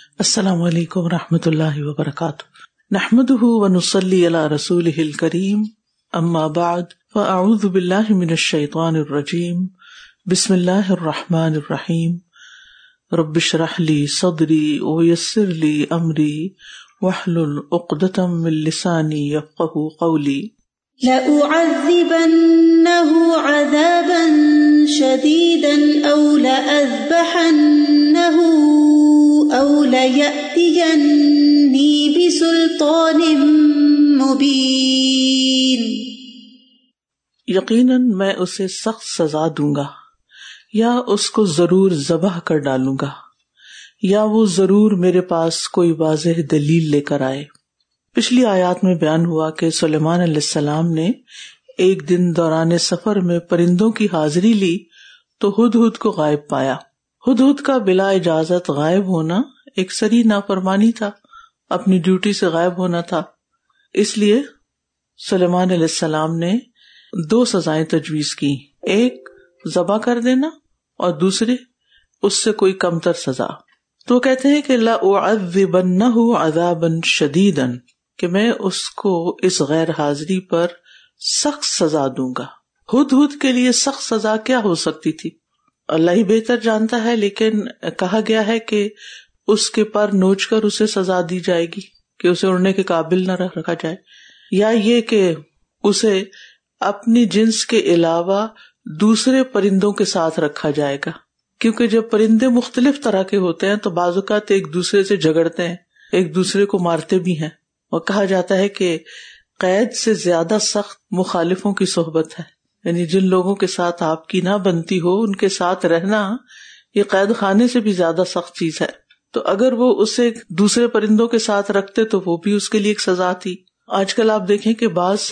السلام علیکم ورحمۃ اللہ وبرکاتہ. نحمده ونصلی علی رسولہ الکریم. اما بعد فاعوذ باللہ من الشیطان الرجیم. بسم اللہ الرحمن الرحیم. رب اشرح لی صدری ویسر لی امری واحلل عقدۃ من لسانی یفقهوا قولی. لأعذبنه عذابا شديدا أو لأذبحنه أو ليأتيني بسلطان مبين. یقیناً میں اسے سخت سزا دوں گا، یا اس کو ضرور ذبح کر ڈالوں گا، یا وہ ضرور میرے پاس کوئی واضح دلیل لے کر آئے. پچھلی آیات میں بیان ہوا کہ سلیمان علیہ السلام نے ایک دن دوران سفر میں پرندوں کی حاضری لی تو ہدہد کو غائب پایا. ہدہد کا بلا اجازت غائب ہونا ایک سری نافرمانی تھا، اپنی ڈیوٹی سے غائب ہونا تھا. اس لیے سلیمان علیہ السلام نے 2 سزائیں تجویز کی، ایک ذبح کر دینا اور دوسری اس سے کوئی کمتر سزا. تو کہتے ہیں کہ لأعذبنہ عذابا شدیدا، کہ میں اس کو اس غیر حاضری پر سخت سزا دوں گا. ہدہد کے لیے سخت سزا کیا ہو سکتی تھی اللہ ہی بہتر جانتا ہے، لیکن کہا گیا ہے کہ اس کے پر نوچ کر اسے سزا دی جائے گی کہ اسے اڑنے کے قابل نہ رکھا جائے، یا یہ کہ اسے اپنی جنس کے علاوہ دوسرے پرندوں کے ساتھ رکھا جائے گا، کیونکہ جب پرندے مختلف طرح کے ہوتے ہیں تو بعض اوقات ایک دوسرے سے جھگڑتے ہیں، ایک دوسرے کو مارتے بھی ہیں. اور کہا جاتا ہے کہ قید سے زیادہ سخت مخالفوں کی صحبت ہے، یعنی جن لوگوں کے ساتھ آپ کی نہ بنتی ہو ان کے ساتھ رہنا یہ قید خانے سے بھی زیادہ سخت چیز ہے. تو اگر وہ اسے دوسرے پرندوں کے ساتھ رکھتے تو وہ بھی اس کے لیے ایک سزا تھی. آج کل آپ دیکھیں کہ بعض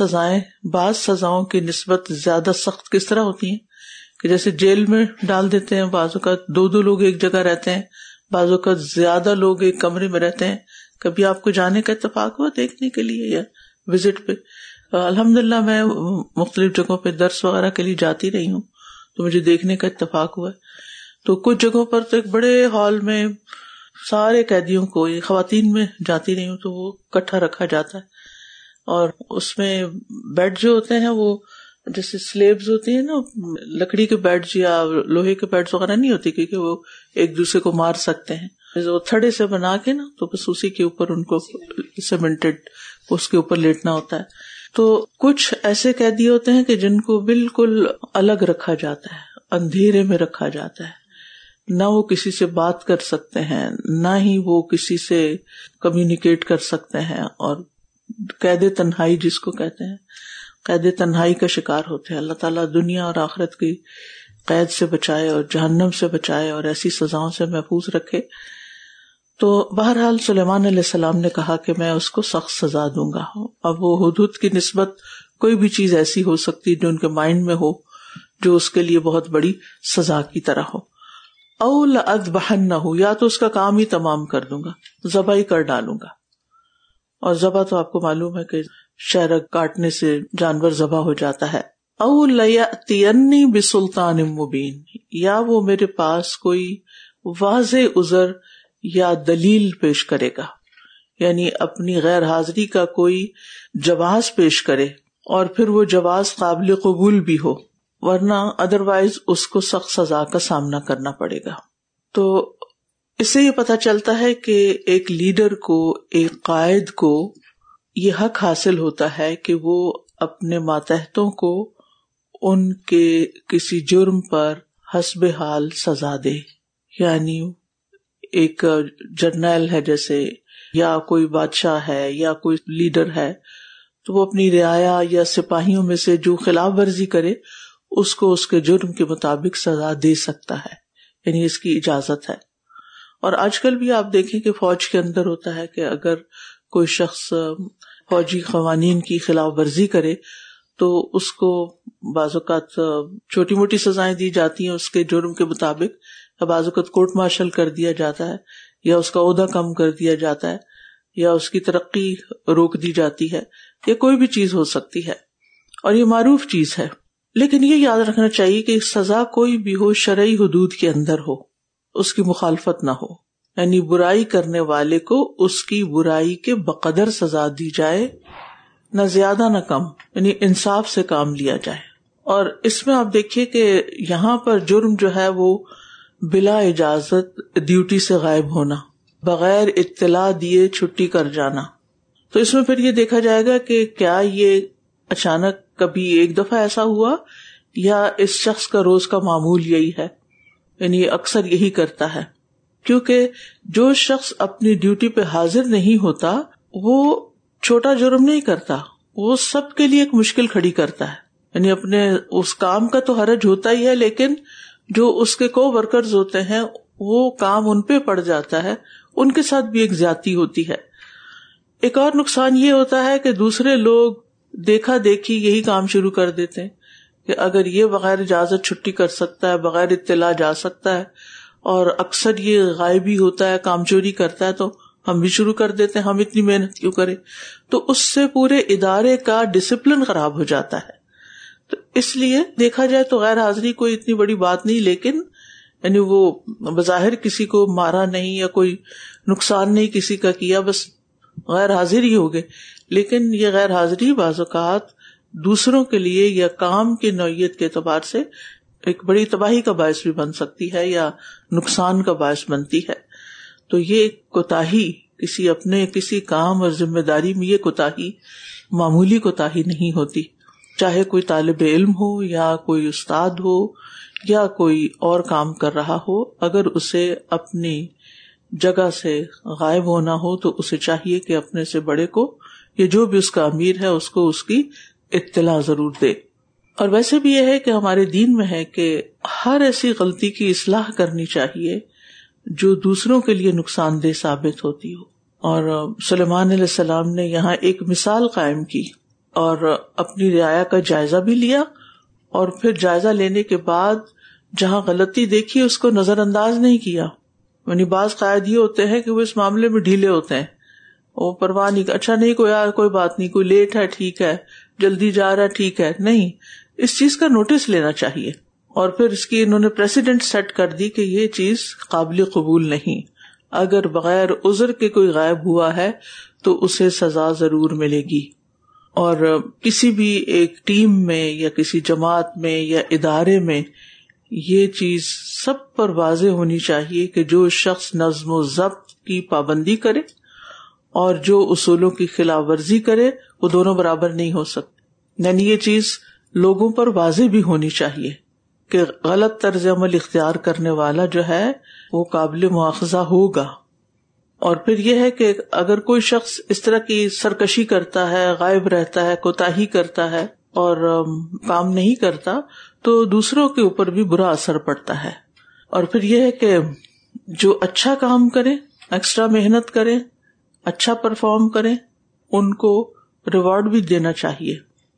سزاؤں کی نسبت زیادہ سخت کس طرح ہوتی ہیں کہ جیسے جیل میں ڈال دیتے ہیں، بعض اوقات 2 لوگ ایک جگہ رہتے ہیں، بعض اوقات زیادہ لوگ ایک کمرے میں رہتے ہیں. کبھی آپ کو جانے کا اتفاق ہوا دیکھنے کے لیے یا وزٹ پہ؟ الحمدللہ میں مختلف جگہوں پہ درس وغیرہ کے لیے جاتی رہی ہوں تو مجھے دیکھنے کا اتفاق ہوا. تو کچھ جگہوں پر تو ایک بڑے ہال میں سارے قیدیوں کو، یہ خواتین میں جاتی رہی ہوں تو وہ اکٹھا رکھا جاتا ہے، اور اس میں بیڈ جو ہوتے ہیں وہ جیسے سلیبز ہوتی ہیں نا، لکڑی کے بیڈز یا لوہے کے بیڈز وغیرہ نہیں ہوتی، کیونکہ وہ ایک دوسرے کو مار سکتے ہیں. وہ تھڑے سے بنا کے نا تو بس اسی کے اوپر ان کو سیمنٹڈ اس کے اوپر لیٹنا ہوتا ہے. تو کچھ ایسے قیدی ہوتے ہیں کہ جن کو بالکل الگ رکھا جاتا ہے، اندھیرے میں رکھا جاتا ہے، نہ وہ کسی سے بات کر سکتے ہیں نہ ہی وہ کسی سے کمیونیکیٹ کر سکتے ہیں، اور قید تنہائی جس کو کہتے ہیں، قید تنہائی کا شکار ہوتے ہیں. اللہ تعالیٰ دنیا اور آخرت کی قید سے بچائے اور جہنم سے بچائے اور ایسی سزاؤں سے محفوظ رکھے. تو بہرحال سلیمان علیہ السلام نے کہا کہ میں اس کو سخت سزا دوں گا. اب وہ ہدہد کی نسبت کوئی بھی چیز ایسی ہو سکتی جو ان کے مائنڈ میں ہو جو اس کے لیے بہت بڑی سزا کی طرح ہو. او لأذبحنہ، یا تو اس کا کام ہی تمام کر دوں گا، ذبح ہی کر ڈالوں گا. اور ذبح تو آپ کو معلوم ہے کہ شہرگ کاٹنے سے جانور ذبح ہو جاتا ہے. او لیأتینی بسلطان مبین، یا وہ میرے پاس کوئی واضح عذر یا دلیل پیش کرے گا، یعنی اپنی غیر حاضری کا کوئی جواز پیش کرے اور پھر وہ جواز قابل قبول بھی ہو، ورنہ ادروائز اس کو سخت سزا کا سامنا کرنا پڑے گا. تو اس سے یہ پتہ چلتا ہے کہ ایک لیڈر کو، ایک قائد کو یہ حق حاصل ہوتا ہے کہ وہ اپنے ماتحتوں کو ان کے کسی جرم پر حسب حال سزا دے. یعنی ایک جرنیل ہے جیسے، یا کوئی بادشاہ ہے یا کوئی لیڈر ہے، تو وہ اپنی رعایا یا سپاہیوں میں سے جو خلاف ورزی کرے اس کو اس کے جرم کے مطابق سزا دے سکتا ہے، یعنی اس کی اجازت ہے. اور آج کل بھی آپ دیکھیں کہ فوج کے اندر ہوتا ہے کہ اگر کوئی شخص فوجی قوانین کی خلاف ورزی کرے تو اس کو بعض اوقات چھوٹی موٹی سزائیں دی جاتی ہیں اس کے جرم کے مطابق، یا بعض اوقات کورٹ مارشل کر دیا جاتا ہے، یا اس کا عہدہ کم کر دیا جاتا ہے، یا اس کی ترقی روک دی جاتی ہے، یا کوئی بھی چیز ہو سکتی ہے، اور یہ معروف چیز ہے. لیکن یہ یاد رکھنا چاہیے کہ سزا کوئی بھی ہو شرعی حدود کے اندر ہو، اس کی مخالفت نہ ہو. یعنی برائی کرنے والے کو اس کی برائی کے بقدر سزا دی جائے، نہ زیادہ نہ کم، یعنی انصاف سے کام لیا جائے. اور اس میں آپ دیکھیے کہ یہاں پر جرم جو ہے وہ بلا اجازت ڈیوٹی سے غائب ہونا، بغیر اطلاع دیے چھٹی کر جانا. تو اس میں پھر یہ دیکھا جائے گا کہ کیا یہ اچانک کبھی ایک دفعہ ایسا ہوا یا اس شخص کا روز کا معمول یہی ہے، یعنی اکثر یہی کرتا ہے. کیونکہ جو شخص اپنی ڈیوٹی پہ حاضر نہیں ہوتا وہ چھوٹا جرم نہیں کرتا، وہ سب کے لیے ایک مشکل کھڑی کرتا ہے. یعنی اپنے اس کام کا تو حرج ہوتا ہی ہے، لیکن جو اس کے کو ورکرز ہوتے ہیں وہ کام ان پہ پڑ جاتا ہے، ان کے ساتھ بھی ایک زیادتی ہوتی ہے. ایک اور نقصان یہ ہوتا ہے کہ دوسرے لوگ دیکھا دیکھی یہی کام شروع کر دیتے ہیں کہ اگر یہ بغیر اجازت چھٹی کر سکتا ہے، بغیر اطلاع جا سکتا ہے، اور اکثر یہ غائب ہی ہوتا ہے، کام چوری کرتا ہے، تو ہم بھی شروع کر دیتے ہیں، ہم اتنی محنت کیوں کریں. تو اس سے پورے ادارے کا ڈسپلن خراب ہو جاتا ہے. تو اس لیے دیکھا جائے تو غیر حاضری کوئی اتنی بڑی بات نہیں، لیکن یعنی وہ بظاہر کسی کو مارا نہیں یا کوئی نقصان نہیں کسی کا کیا، بس غیر حاضر ہی ہو گئے. لیکن یہ غیر حاضری بعض اوقات دوسروں کے لیے یا کام کی نوعیت کے اعتبار سے ایک بڑی تباہی کا باعث بھی بن سکتی ہے یا نقصان کا باعث بنتی ہے. تو یہ کوتاہی کسی کام اور ذمہ داری میں، یہ کوتاہی معمولی کوتاہی نہیں ہوتی، چاہے کوئی طالب علم ہو یا کوئی استاد ہو یا کوئی اور کام کر رہا ہو. اگر اسے اپنی جگہ سے غائب ہونا ہو تو اسے چاہیے کہ اپنے سے بڑے کو یا جو بھی اس کا امیر ہے اس کو اس کی اطلاع ضرور دے. اور ویسے بھی یہ ہے کہ ہمارے دین میں ہے کہ ہر ایسی غلطی کی اصلاح کرنی چاہیے جو دوسروں کے لیے نقصان دہ ثابت ہوتی ہو. اور سلیمان علیہ السلام نے یہاں ایک مثال قائم کی اور اپنی رعایا کا جائزہ بھی لیا، اور پھر جائزہ لینے کے بعد جہاں غلطی دیکھی اس کو نظر انداز نہیں کیا. یعنی بعض قائد یہ ہوتے ہیں کہ وہ اس معاملے میں ڈھیلے ہوتے ہیں، وہ پرواہ نہیں، اچھا نہیں کوئی بات نہیں، کوئی لیٹ ہے ٹھیک ہے، جلدی جا رہا ہے ٹھیک ہے. نہیں، اس چیز کا نوٹس لینا چاہیے. اور پھر اس کی انہوں نے پریسیڈنٹ سیٹ کر دی کہ یہ چیز قابل قبول نہیں، اگر بغیر عذر کے کوئی غائب ہوا ہے تو اسے سزا ضرور ملے گی. اور کسی بھی ایک ٹیم میں یا کسی جماعت میں یا ادارے میں یہ چیز سب پر واضح ہونی چاہیے کہ جو شخص نظم و ضبط کی پابندی کرے اور جو اصولوں کی خلاف ورزی کرے وہ دونوں برابر نہیں ہو سکتے. یعنی یہ چیز لوگوں پر واضح بھی ہونی چاہیے کہ غلط طرز عمل اختیار کرنے والا جو ہے وہ قابل مواخذہ ہوگا. اور پھر یہ ہے کہ اگر کوئی شخص اس طرح کی سرکشی کرتا ہے، غائب رہتا ہے، کوتاہی کرتا ہے اور کام نہیں کرتا تو دوسروں کے اوپر بھی برا اثر پڑتا ہے. اور پھر یہ ہے کہ جو اچھا کام کرے، ایکسٹرا محنت کرے، اچھا پرفارم کرے، ان کو ریوارڈ بھی دینا چاہیے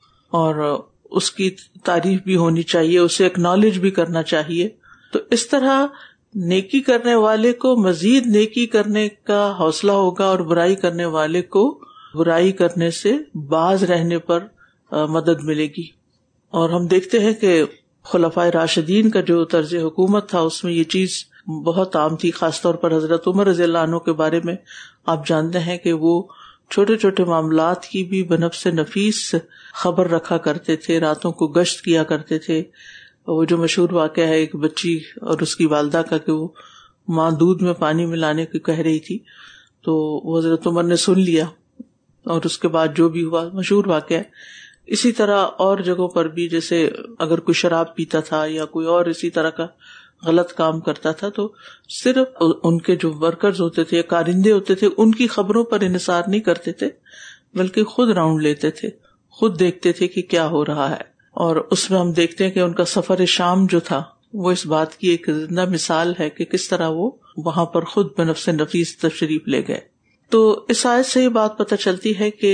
اور اس کی تعریف بھی ہونی چاہیے، اسے ایکنالج بھی کرنا چاہیے. تو اس طرح نیکی کرنے والے کو مزید نیکی کرنے کا حوصلہ ہوگا اور برائی کرنے والے کو برائی کرنے سے باز رہنے پر مدد ملے گی. اور ہم دیکھتے ہیں کہ خلفائے راشدین کا جو طرز حکومت تھا اس میں یہ چیز بہت عام تھی. خاص طور پر حضرت عمر رضی اللہ عنہ کے بارے میں آپ جانتے ہیں کہ وہ چھوٹے چھوٹے معاملات کی بھی بنفس نفیس خبر رکھا کرتے تھے، راتوں کو گشت کیا کرتے تھے. وہ جو مشہور واقعہ ہے ایک بچی اور اس کی والدہ کا کہ وہ ماں دودھ میں پانی ملانے کی کہہ رہی تھی تو وہ حضرت عمر نے سن لیا اور اس کے بعد جو بھی ہوا مشہور واقعہ ہے. اسی طرح اور جگہوں پر بھی، جیسے اگر کوئی شراب پیتا تھا یا کوئی اور اسی طرح کا غلط کام کرتا تھا تو صرف ان کے جو ورکرز ہوتے تھے، کارندے ہوتے تھے، ان کی خبروں پر انحصار نہیں کرتے تھے بلکہ خود راؤنڈ لیتے تھے، خود دیکھتے تھے کہ کیا ہو رہا ہے. اور اس میں ہم دیکھتے ہیں کہ ان کا سفر شام جو تھا وہ اس بات کی ایک زندہ مثال ہے کہ کس طرح وہ وہاں پر خود بنفس نفیس تشریف لے گئے. تو اس آیت سے یہ بات پتہ چلتی ہے کہ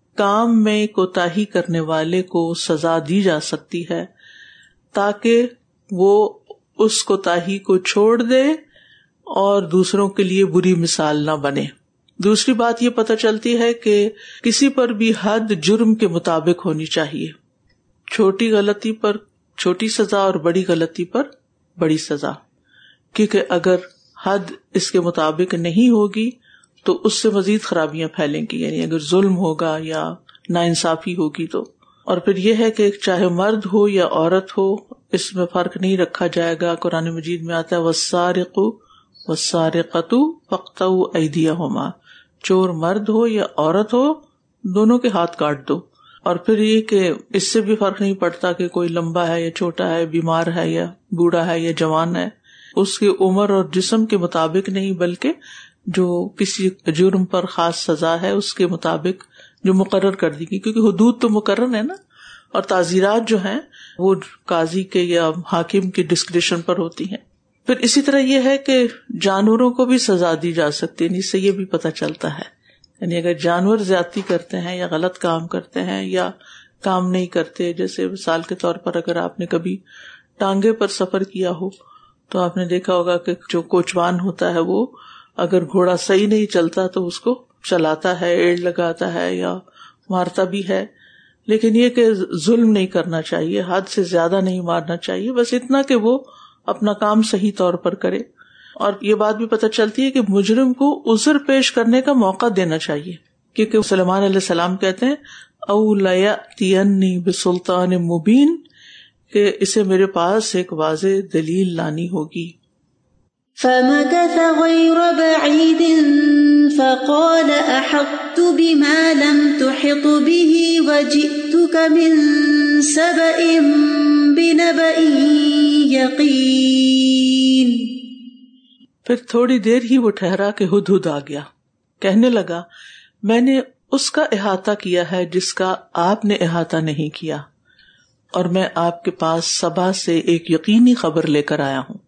کام میں کوتاہی کرنے والے کو سزا دی جا سکتی ہے تاکہ وہ اس کوتاہی کو چھوڑ دے اور دوسروں کے لیے بری مثال نہ بنے. دوسری بات یہ پتہ چلتی ہے کہ کسی پر بھی حد جرم کے مطابق ہونی چاہیے. چھوٹی غلطی پر چھوٹی سزا اور بڑی غلطی پر بڑی سزا، کیونکہ اگر حد اس کے مطابق نہیں ہوگی تو اس سے مزید خرابیاں پھیلیں گی، یعنی اگر ظلم ہوگا یا ناانصافی ہوگی تو. اور پھر یہ ہے کہ چاہے مرد ہو یا عورت ہو اس میں فرق نہیں رکھا جائے گا. قرآن مجید میں آتا ہے والسارق والسارقۃ فاقطعوا ایدیہما، چور مرد ہو یا عورت ہو دونوں کے ہاتھ کاٹ دو. اور پھر یہ کہ اس سے بھی فرق نہیں پڑتا کہ کوئی لمبا ہے یا چھوٹا ہے، بیمار ہے یا بوڑھا ہے یا جوان ہے، اس کی عمر اور جسم کے مطابق نہیں بلکہ جو کسی جرم پر خاص سزا ہے اس کے مطابق جو مقرر کر دی گئی، کیونکہ حدود تو مقرر ہے نا، اور تعزیرات جو ہیں وہ قاضی کے یا حاکم کے ڈسکریشن پر ہوتی ہیں. پھر اسی طرح یہ ہے کہ جانوروں کو بھی سزا دی جا سکتی ہے، اس سے یہ بھی پتہ چلتا ہے، یعنی اگر جانور زیادتی کرتے ہیں یا غلط کام کرتے ہیں یا کام نہیں کرتے، جیسے مثال کے طور پر اگر آپ نے کبھی ٹانگے پر سفر کیا ہو تو آپ نے دیکھا ہوگا کہ جو کوچوان ہوتا ہے وہ اگر گھوڑا صحیح نہیں چلتا تو اس کو چلاتا ہے، ایڑ لگاتا ہے یا مارتا بھی ہے. لیکن یہ کہ ظلم نہیں کرنا چاہیے، حد سے زیادہ نہیں مارنا چاہیے، بس اتنا کہ وہ اپنا کام صحیح طور پر کرے. اور یہ بات بھی پتہ چلتی ہے کہ مجرم کو عذر پیش کرنے کا موقع دینا چاہیے، کیونکہ سلیمان علیہ السلام کہتے ہیں او لیأتینی بسلطان مبین، کہ اسے میرے پاس ایک واضح دلیل لانی ہوگی. فمكث غير بعيد فقال أحطت بما لم تحط به وجئتك من سبأ بنبأ يقين. پھر تھوڑی دیر ہی وہ ٹھہرا کہ ہدہد آ گیا، کہنے لگا میں نے اس کا احاطہ کیا ہے جس کا آپ نے احاطہ نہیں کیا، اور میں آپ کے پاس سبا سے ایک یقینی خبر لے کر آیا ہوں.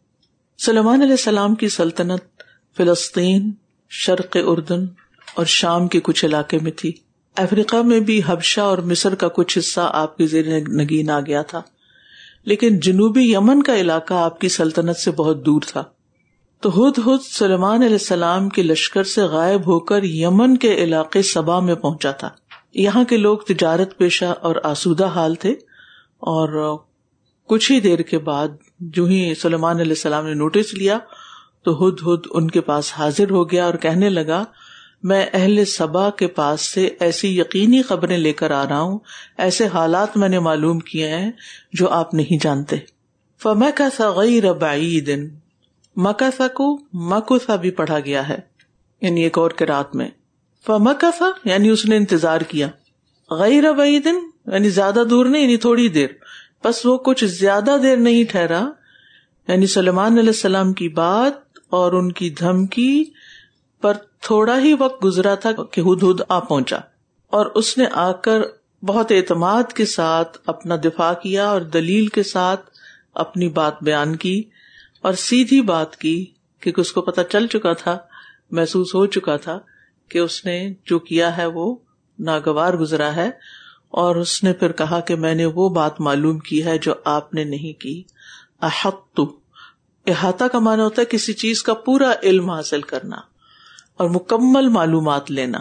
سلیمان علیہ السلام کی سلطنت فلسطین، شرق اردن اور شام کے کچھ علاقے میں تھی. افریقہ میں بھی حبشہ اور مصر کا کچھ حصہ آپ کے زیر نگین آ گیا تھا، لیکن جنوبی یمن کا علاقہ آپ کی سلطنت سے بہت دور تھا. تو ہدہد سلیمان علیہ السلام کے لشکر سے غائب ہو کر یمن کے علاقے سبا میں پہنچا تھا. یہاں کے لوگ تجارت پیشہ اور آسودہ حال تھے، اور کچھ ہی دیر کے بعد جو ہی سلیمان علیہ السلام نے نوٹس لیا تو ہدہد ان کے پاس حاضر ہو گیا اور کہنے لگا میں اہل سبا کے پاس سے ایسی یقینی خبریں لے کر آ رہا ہوں، ایسے حالات میں نے معلوم کیے ہیں جو آپ نہیں جانتے. فمکث غیر بعید، مکث کو مکث بھی پڑھا گیا ہے، یعنی ایک اور قرات میں فمکث یعنی اس نے انتظار کیا، غیر بعید یعنی زیادہ دور نہیں، یعنی تھوڑی دیر، بس وہ کچھ زیادہ دیر نہیں ٹھہرا، یعنی سلیمان علیہ السلام کی بات اور ان کی دھمکی پر تھوڑا ہی وقت گزرا تھا کہ ہدہد آ پہنچا، اور اس نے آ کر بہت اعتماد کے ساتھ اپنا دفاع کیا اور دلیل کے ساتھ اپنی بات بیان کی، اور سیدھی بات کی، کیونکہ اس کو پتہ چل چکا تھا، محسوس ہو چکا تھا کہ اس نے جو کیا ہے وہ ناگوار گزرا ہے. اور اس نے پھر کہا کہ میں نے وہ بات معلوم کی ہے جو آپ نے نہیں کی. احط، احاطہ کا معنی ہوتا ہے کسی چیز کا پورا علم حاصل کرنا اور مکمل معلومات لینا.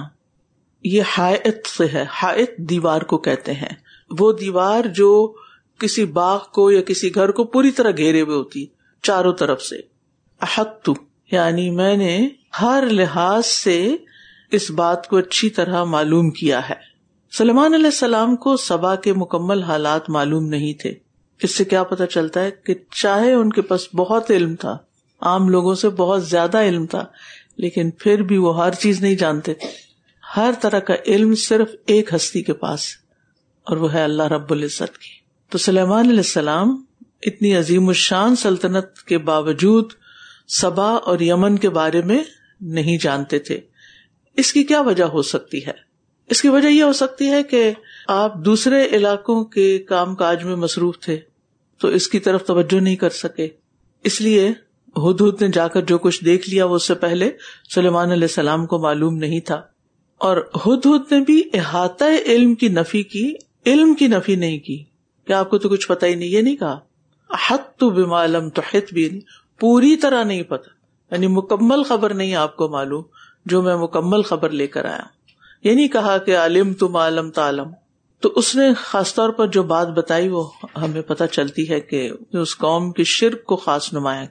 یہ حائط سے ہے، حائط دیوار کو کہتے ہیں، وہ دیوار جو کسی باغ کو یا کسی گھر کو پوری طرح گھیرے ہوئے ہوتی چاروں طرف سے. احط یعنی میں نے ہر لحاظ سے اس بات کو اچھی طرح معلوم کیا ہے. سلیمان علیہ السلام کو سبا کے مکمل حالات معلوم نہیں تھے. اس سے کیا پتہ چلتا ہے کہ چاہے ان کے پاس بہت علم تھا، عام لوگوں سے بہت زیادہ علم تھا، لیکن پھر بھی وہ ہر چیز نہیں جانتے تھے. ہر طرح کا علم صرف ایک ہستی کے پاس، اور وہ ہے اللہ رب العزت کی. تو سلیمان علیہ السلام اتنی عظیم الشان سلطنت کے باوجود سبا اور یمن کے بارے میں نہیں جانتے تھے. اس کی کیا وجہ ہو سکتی ہے؟ اس کی وجہ یہ ہو سکتی ہے کہ آپ دوسرے علاقوں کے کام کاج میں مصروف تھے تو اس کی طرف توجہ نہیں کر سکے، اس لیے ہدہد نے جا کر جو کچھ دیکھ لیا وہ اس سے پہلے سلیمان علیہ السلام کو معلوم نہیں تھا. اور ہدہد نے بھی احاطہ علم کی نفی کی، علم کی نفی نہیں کی کہ آپ کو تو کچھ پتہ ہی نہیں. یہ نہیں کہا احطت بما لم تحط بھی، پوری طرح نہیں پتا، یعنی مکمل خبر نہیں آپ کو معلوم جو میں مکمل خبر لے کر آیا. یہ نہیں کہا کہ علمت ما لم تعلم. تو اس نے خاص طور پر جو بات بتائی وہ ہمیں پتہ چلتی ہے کہ اس قوم کے شرک کو خاص نمایاں کیا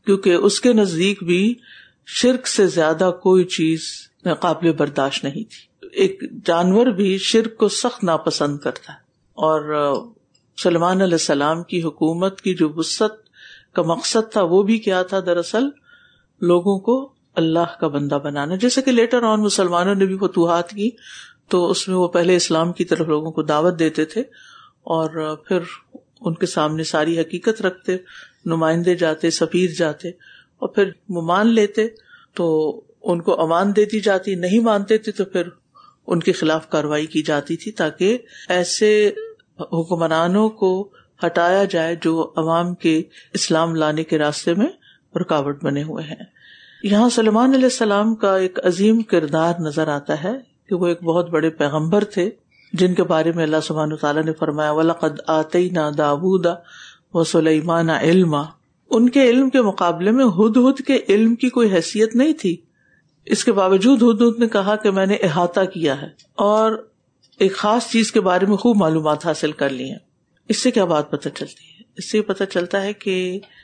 کیونکہ اس کے نزدیک بھی شرک سے زیادہ کوئی چیز قابل برداشت نہیں تھی. ایک جانور بھی شرک کو سخت ناپسند کرتا ہے. اور سلیمان علیہ السلام کی حکومت کی جو وسعت کا مقصد تھا وہ بھی کیا تھا؟ دراصل لوگوں کو اللہ کا بندہ بنانا. جیسے کہ لیٹر آن مسلمانوں نے بھی فتوحات کی تو اس میں وہ پہلے اسلام کی طرف لوگوں کو دعوت دیتے تھے اور پھر ان کے سامنے ساری حقیقت رکھتے, نمائندے جاتے, سفیر جاتے, اور پھر وہ مان لیتے تو ان کو امان دیتی جاتی, نہیں مانتے تھے تو پھر ان کے خلاف کارروائی کی جاتی تھی تاکہ ایسے حکمرانوں کو ہٹایا جائے جو عوام کے اسلام لانے کے راستے میں رکاوٹ بنے ہوئے ہیں. یہاں سلیمان علیہ السلام کا ایک عظیم کردار نظر آتا ہے کہ وہ ایک بہت بڑے پیغمبر تھے جن کے بارے میں اللہ سبحانہ وتعالیٰ نے فرمایا وَلَقَدْ آتَيْنَا دَاوُودَ وَسُلَيْمَانَ عِلْمًا. ان کے علم کے مقابلے میں ہدہد کے علم کی کوئی حیثیت نہیں تھی. اس کے باوجود ہدہد نے کہا کہ میں نے احاطہ کیا ہے اور ایک خاص چیز کے بارے میں خوب معلومات حاصل کر لی ہیں. اس سے کیا بات پتہ چلتی ہے؟ اس سے پتہ چلتا ہے کہ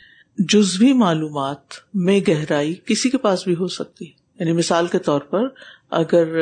جزوی معلومات میں گہرائی کسی کے پاس بھی ہو سکتی ہے. یعنی مثال کے طور پر اگر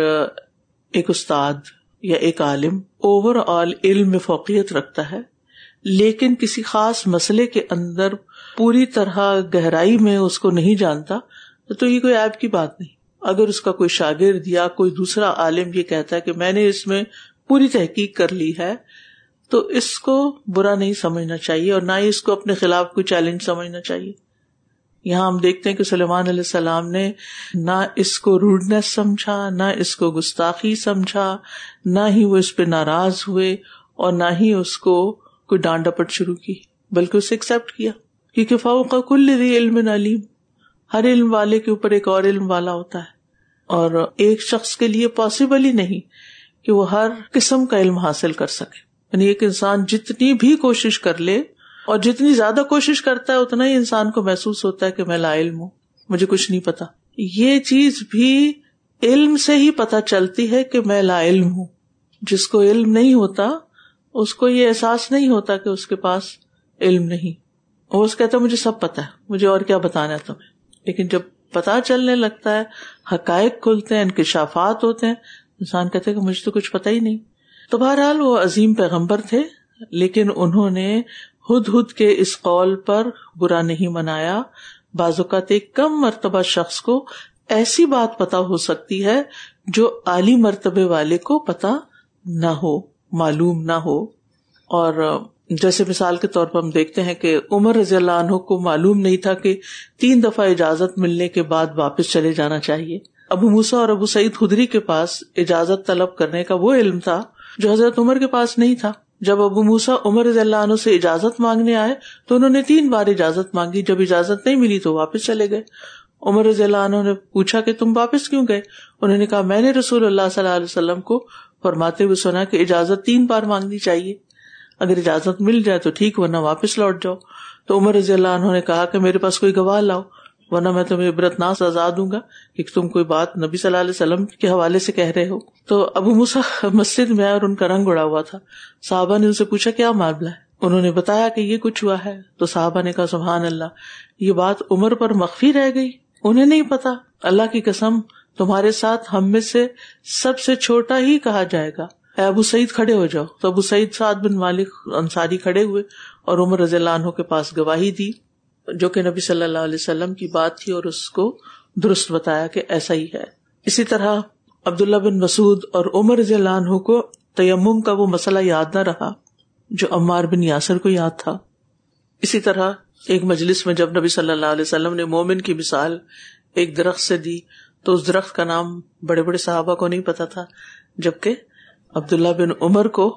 ایک استاد یا ایک عالم اوور آل علم میں فوقیت رکھتا ہے لیکن کسی خاص مسئلے کے اندر پوری طرح گہرائی میں اس کو نہیں جانتا تو یہ کوئی عیب کی بات نہیں. اگر اس کا کوئی شاگرد یا کوئی دوسرا عالم یہ کہتا ہے کہ میں نے اس میں پوری تحقیق کر لی ہے تو اس کو برا نہیں سمجھنا چاہیے اور نہ ہی اس کو اپنے خلاف کوئی چیلنج سمجھنا چاہیے. یہاں ہم دیکھتے ہیں کہ سلیمان علیہ السلام نے نہ اس کو روڈنس سمجھا, نہ اس کو گستاخی سمجھا, نہ ہی وہ اس پہ ناراض ہوئے اور نہ ہی اس کو کوئی ڈانٹ ڈپٹ شروع کی, بلکہ اسے ایکسپٹ کیا کیونکہ فوق کل ذی علم علیم, ہر علم والے کے اوپر ایک اور علم والا ہوتا ہے اور ایک شخص کے لیے پاسبل ہی نہیں کہ وہ ہر قسم کا علم حاصل کر سکے. یعنی ایک انسان جتنی بھی کوشش کر لے اور جتنی زیادہ کوشش کرتا ہے اتنا ہی انسان کو محسوس ہوتا ہے کہ میں لا علم ہوں, مجھے کچھ نہیں پتا. یہ چیز بھی علم سے ہی پتہ چلتی ہے کہ میں لا علم ہوں. جس کو علم نہیں ہوتا اس کو یہ احساس نہیں ہوتا کہ اس کے پاس علم نہیں, وہ اس کہتا ہے مجھے سب پتا ہے, مجھے اور کیا بتانا ہے تمہیں. لیکن جب پتا چلنے لگتا ہے, حقائق کھلتے ہیں, انکشافات ہوتے ہیں, انسان کہتے ہیں کہ مجھے تو کچھ پتا ہی نہیں. تو بہرحال وہ عظیم پیغمبر تھے لیکن انہوں نے ہدہد کے اس قول پر برا نہیں منایا. بعض اوقات ایک کم مرتبہ شخص کو ایسی بات پتا ہو سکتی ہے جو عالی مرتبے والے کو پتا نہ ہو, معلوم نہ ہو. اور جیسے مثال کے طور پر ہم دیکھتے ہیں کہ عمر رضی اللہ عنہ کو معلوم نہیں تھا کہ 3 دفعہ اجازت ملنے کے بعد واپس چلے جانا چاہیے. ابو موسیٰ اور ابو سعید خدری کے پاس اجازت طلب کرنے کا وہ علم تھا جو حضرت عمر کے پاس نہیں تھا. جب ابو موسیٰ عمر رضی اللہ عنہ سے اجازت مانگنے آئے تو انہوں نے 3 بار اجازت مانگی. جب اجازت نہیں ملی تو واپس چلے گئے. عمر رضی اللہ عنہ نے پوچھا کہ تم واپس کیوں گئے؟ انہوں نے کہا میں نے رسول اللہ صلی اللہ علیہ وسلم کو فرماتے ہوئے سنا کہ اجازت 3 بار مانگنی چاہیے, اگر اجازت مل جائے تو ٹھیک ورنہ واپس لوٹ جاؤ. تو عمر رضی اللہ عنہ نے کہا کہ میرے پاس کوئی گواہ لاؤ ورنہ میں تمہیں عبرتناک سزا دوں گا کہ تم کوئی بات نبی صلی اللہ علیہ وسلم کے حوالے سے کہہ رہے ہو. تو ابو موسیٰ مسجد میں آئے اور ان کا رنگ اڑا ہوا تھا. صحابہ نے ان سے پوچھا کیا معاملہ ہے؟ انہوں نے بتایا کہ یہ کچھ ہوا ہے. تو صحابہ نے کہا سبحان اللہ, یہ بات عمر پر مخفی رہ گئی, انہیں نہیں پتا. اللہ کی قسم تمہارے ساتھ ہم میں سے سب سے چھوٹا ہی کہا جائے گا. اے ابو سعید کھڑے ہو جاؤ. تو ابو سعید سعد بن مالک انصاری کھڑے ہوئے اور عمر رضی اللہ عنہ کے پاس گواہی دی جو کہ نبی صلی اللہ علیہ وسلم کی بات تھی اور اس کو درست بتایا کہ ایسا ہی ہے. اسی طرح عبداللہ بن مسعود اور عمر رضی اللہ عنہ کو تیمم کا وہ مسئلہ یاد نہ رہا جو عمار بن یاسر کو یاد تھا. اسی طرح ایک مجلس میں جب نبی صلی اللہ علیہ وسلم نے مومن کی مثال ایک درخت سے دی تو اس درخت کا نام بڑے بڑے صحابہ کو نہیں پتا تھا, جبکہ عبداللہ بن عمر کو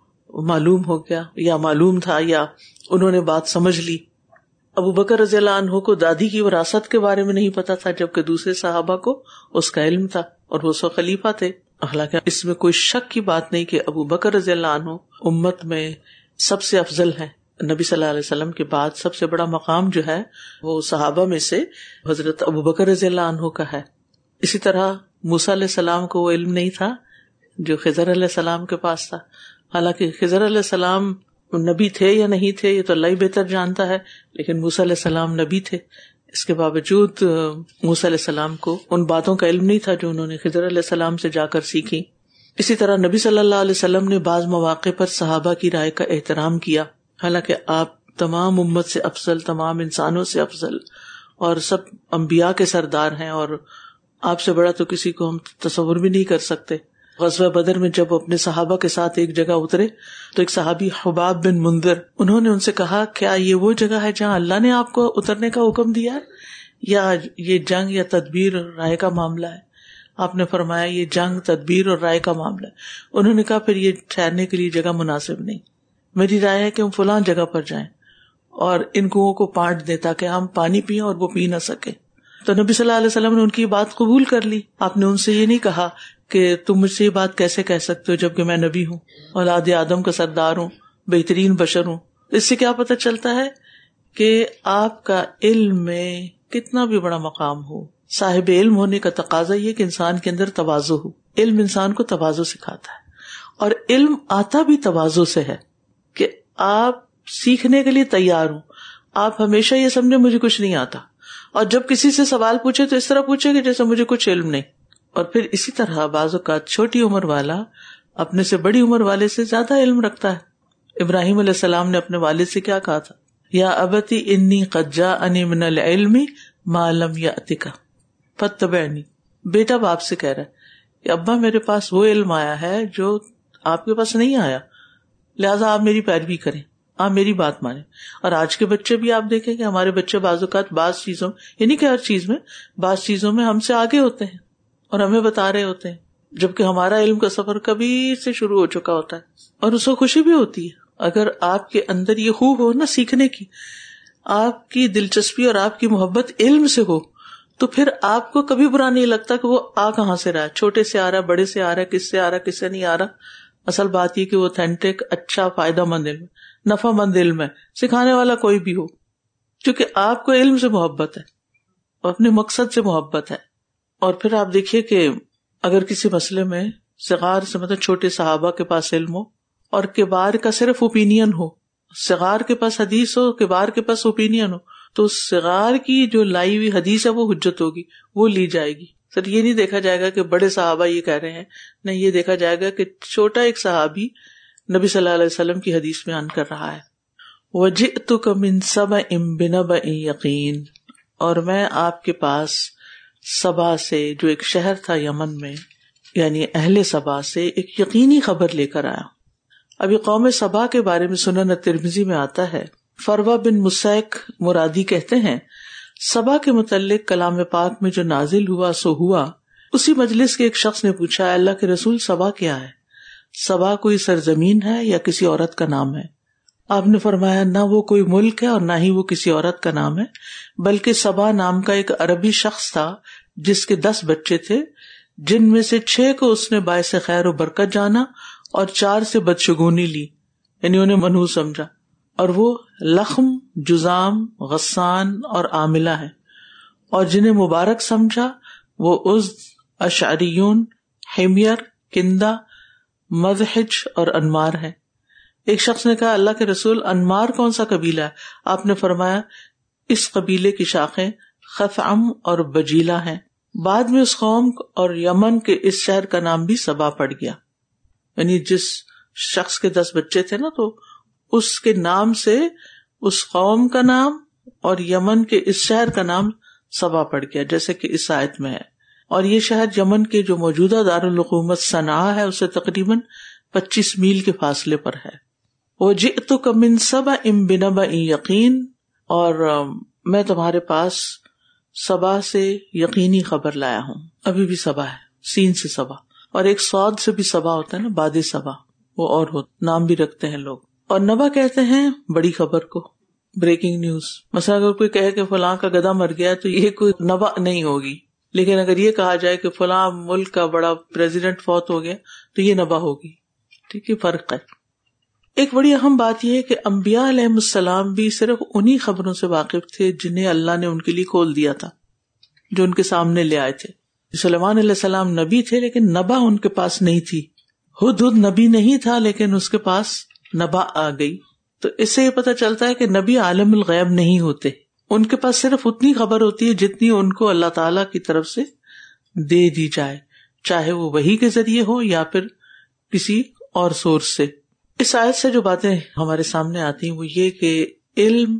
معلوم ہو گیا یا معلوم تھا یا انہوں نے بات سمجھ لی. ابو بکر رضی اللہ عنہ کو دادی کی وراثت کے بارے میں نہیں پتا تھا جبکہ دوسرے صحابہ کو اس کا علم تھا اور وہ سو خلیفہ تھے. حالانکہ اس میں کوئی شک کی بات نہیں کہ ابو بکر رضی اللہ عنہ امت میں سب سے افضل ہے. نبی صلی اللہ علیہ وسلم کے بعد سب سے بڑا مقام جو ہے وہ صحابہ میں سے حضرت ابو بکر رضی اللہ عنہ کا ہے. اسی طرح موسیٰ علیہ السلام کو وہ علم نہیں تھا جو خضر علیہ السلام کے پاس تھا. حالانکہ خضر علیہ السلام نبی تھے یا نہیں تھے یہ تو اللہ ہی بہتر جانتا ہے, لیکن موسیٰ علیہ السلام نبی تھے, اس کے باوجود موسیٰ علیہ السلام کو ان باتوں کا علم نہیں تھا جو انہوں نے خضر علیہ السلام سے جا کر سیکھی. اسی طرح نبی صلی اللہ علیہ وسلم نے بعض مواقع پر صحابہ کی رائے کا احترام کیا، حالانکہ آپ تمام امت سے افضل، تمام انسانوں سے افضل اور سب انبیاء کے سردار ہیں، اور آپ سے بڑا تو کسی کو ہم تصور بھی نہیں کر سکتے. غزوہ بدر میں جب اپنے صحابہ کے ساتھ ایک جگہ اترے تو ایک صحابی حباب بن منذر، انہوں نے ان سے کہا کیا یہ وہ جگہ ہے جہاں اللہ نے آپ کو اترنے کا حکم دیا ہے، یا یہ جنگ یا تدبیر اور رائے کا معاملہ ہے؟ آپ نے فرمایا یہ جنگ، تدبیر اور رائے کا معاملہ ہے. انہوں نے کہا پھر یہ ٹھہرنے کے لیے جگہ مناسب نہیں، میری رائے ہے کہ ہم فلاں جگہ پر جائیں اور ان کنوؤں کو پانٹ دیں تاکہ ہم پانی پئیں اور وہ پی نہ سکے. تو نبی صلی اللہ علیہ وسلم نے ان کی بات قبول کر لی. آپ نے ان سے یہ نہیں کہا کہ تم مجھ سے یہ بات کیسے کہہ سکتے ہو جبکہ میں نبی ہوں، اولاد آدم کا سردار ہوں، بہترین بشر ہوں. اس سے کیا پتہ چلتا ہے کہ آپ کا علم میں کتنا بھی بڑا مقام ہو، صاحب علم ہونے کا تقاضا یہ کہ انسان کے اندر تواضع ہو. علم انسان کو تواضع سکھاتا ہے، اور علم آتا بھی تواضع سے ہے کہ آپ سیکھنے کے لیے تیار ہوں. آپ ہمیشہ یہ سمجھے مجھے کچھ نہیں آتا، اور جب کسی سے سوال پوچھے تو اس طرح پوچھے کہ جیسے مجھے کچھ علم نہیں. اور پھر اسی طرح بعض اوقات چھوٹی عمر والا اپنے سے بڑی عمر والے سے زیادہ علم رکھتا ہے. ابراہیم علیہ السلام نے اپنے والد سے کیا کہا تھا؟ یا ابتی انی قد جاءنی من العلم ما لم یأتک فاتبعنی. بیٹا باپ سے کہہ رہا ہے کہ ابا میرے پاس وہ علم آیا ہے جو آپ کے پاس نہیں آیا، لہٰذا آپ میری پیروی کریں، آپ میری بات مانیں. اور آج کے بچے بھی آپ دیکھیں کہ ہمارے بچے بعض اوقات بعض چیزوں، یعنی کہ ہر چیز میں، بعض چیزوں میں ہم سے آگے ہوتے ہیں اور ہمیں بتا رہے ہوتے ہیں، جبکہ ہمارا علم کا سفر کبھی سے شروع ہو چکا ہوتا ہے. اور اس کو خوشی بھی ہوتی ہے اگر آپ کے اندر یہ خوب ہو نا سیکھنے کی، آپ کی دلچسپی اور آپ کی محبت علم سے ہو، تو پھر آپ کو کبھی برا نہیں لگتا کہ وہ آ کہاں سے رہا ہے، چھوٹے سے آ رہا ہے، بڑے سے آ رہا ہے، کس سے آ رہا ہے، کس سے نہیں آ رہا. اصل بات یہ کہ وہ اوتھینٹک، اچھا، فائدہ مند علم، نفع مند علم ہے، سکھانے والا کوئی بھی ہو، کیونکہ آپ کو علم سے محبت ہے اور اپنے مقصد سے محبت ہے. اور پھر آپ دیکھیے کہ اگر کسی مسئلے میں صغار سے مطلب چھوٹے صحابہ کے پاس علم ہو اور کبار کا صرف اوپینین ہو، صغار کے پاس حدیث ہو، کبار کے پاس اوپینین ہو، تو صغار کی جو لائی ہوئی حدیث ہے وہ حجت ہوگی، وہ لی جائے گی. سر یہ نہیں دیکھا جائے گا کہ بڑے صحابہ یہ کہہ رہے ہیں، نہیں، یہ دیکھا جائے گا کہ چھوٹا ایک صحابی نبی صلی اللہ علیہ وسلم کی حدیث بیان کر رہا ہے. وَجِئْتُكَ مِن سَبَإٍ بِنَبَإٍ یقین، اور میں آپ کے پاس سبا سے، جو ایک شہر تھا یمن میں، یعنی اہل سبا سے ایک یقینی خبر لے کر آیا. ابھی قوم سبا کے بارے میں سنن ترمذی میں آتا ہے، فروہ بن مسیک مرادی کہتے ہیں سبا کے متعلق کلام پاک میں جو نازل ہوا سو ہوا. اسی مجلس کے ایک شخص نے پوچھا، اللہ کے رسول سبا کیا ہے؟ سبا کوئی سرزمین ہے یا کسی عورت کا نام ہے؟ آپ نے فرمایا نہ وہ کوئی ملک ہے اور نہ ہی وہ کسی عورت کا نام ہے، بلکہ سبا نام کا ایک عربی شخص تھا جس کے 10 بچے تھے، جن میں سے 6 کو اس نے باعث خیر و برکت جانا اور 4 سے بدشگونی لی، یعنی انہیں منحوس سمجھا. اور وہ لخم، جزام، غسان اور عاملہ ہیں، اور جنہیں مبارک سمجھا وہ ازد، اشعریون، حمیر، کندہ، مذہج اور انمار ہیں. ایک شخص نے کہا اللہ کے رسول انمار کون سا قبیلہ ہے؟ آپ نے فرمایا اس قبیلے کی شاخیں خثعم اور بجیلہ ہیں. بعد میں اس قوم اور یمن کے اس شہر کا نام بھی سبا پڑ گیا، یعنی جس شخص کے 10 بچے تھے نا، تو اس کے نام سے اس قوم کا نام اور یمن کے اس شہر کا نام سبا پڑ گیا، جیسے کہ اس آیت میں ہے. اور یہ شہر یمن کے جو موجودہ دارالحکومت صنعاء ہے اسے تقریباً 25 میل کے فاصلے پر ہے. وَجِئْتُكَ مِن سَبَإٍ بِنَبَإٍ یقین، اور میں تمہارے پاس سبا سے یقینی خبر لایا ہوں. ابھی بھی سبا ہے، سین سے سبا، اور ایک صاد سے بھی سبا ہوتا ہے نا، باد سبا، وہ اور نام بھی رکھتے ہیں لوگ. اور نبا کہتے ہیں بڑی خبر کو، بریکنگ نیوز. مثلا اگر کوئی کہے کہ فلاں کا گدھا مر گیا تو یہ کوئی نبا نہیں ہوگی، لیکن اگر یہ کہا جائے کہ فلاں ملک کا بڑا پریزیڈنٹ فوت ہو گیا تو یہ نبا ہوگی. ٹھیک ہے، فرق ہے. ایک بڑی اہم بات یہ ہے کہ انبیاء علیہ السلام بھی صرف انہی خبروں سے واقف تھے جنہیں اللہ نے ان کے لیے کھول دیا تھا، جو ان کے سامنے لے آئے تھے. سلیمان علیہ السلام نبی تھے لیکن نبا ان کے پاس نہیں تھی. ہدہد نبی نہیں تھا لیکن اس کے پاس نبا آ گئی. تو اس سے یہ پتہ چلتا ہے کہ نبی عالم الغیب نہیں ہوتے، ان کے پاس صرف اتنی خبر ہوتی ہے جتنی ان کو اللہ تعالی کی طرف سے دے دی جائے، چاہے وہ وحی کے ذریعے ہو یا پھر کسی اور سورس سے. اس آیت سے جو باتیں ہمارے سامنے آتی ہیں وہ یہ کہ علم